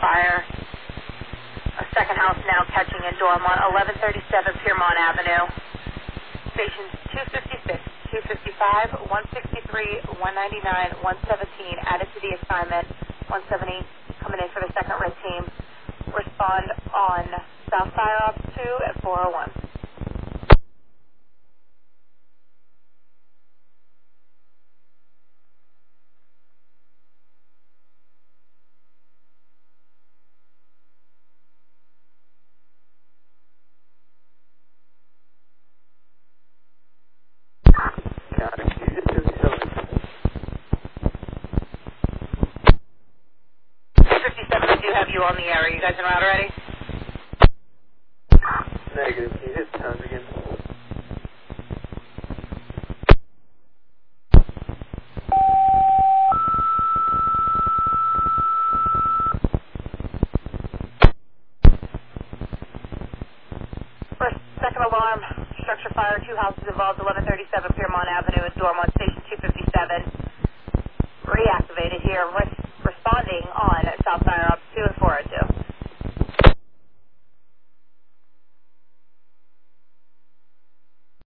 fire. A second house now catching in Dormont, 1137 Piermont Avenue. Stations 256, 255, 163, 199, 117 added to the assignment. 170 coming in for the second red team. Respond on South Fire Ops 2 at 401. On the air. Are you guys en route already? Negative. Can you hit the times again? First, second alarm. Structure fire. 2 houses involved. 1137 Piermont Avenue in Dormont. Station 257.